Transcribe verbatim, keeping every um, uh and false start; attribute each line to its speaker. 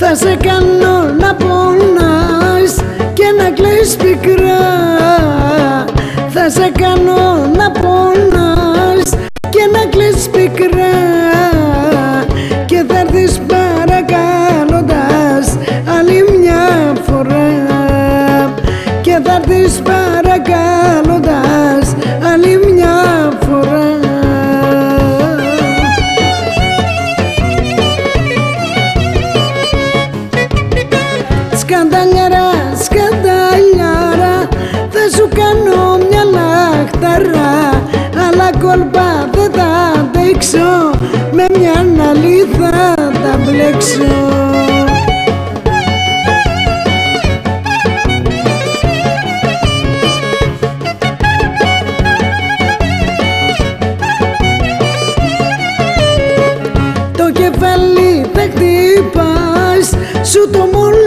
Speaker 1: Θα σε κάνω να πονάς και να κλαις πικρά. Θα σε κάνω να πονάς και να κλαις πικρά. Και θα έρθεις παρακαλώντας άλλη μια φορά. Και θα έρθεις παρακαλώντας άλλη μια φορά. Σκανταλιάρα, σκανταλιάρα, θα σου κάνω μια λαχταρά. Αλλά κόλπα δεν θα αντέξω, με μια άλλη θα τα μπλέξω. Το κεφάλι θα χτυπάς, σου το μόνο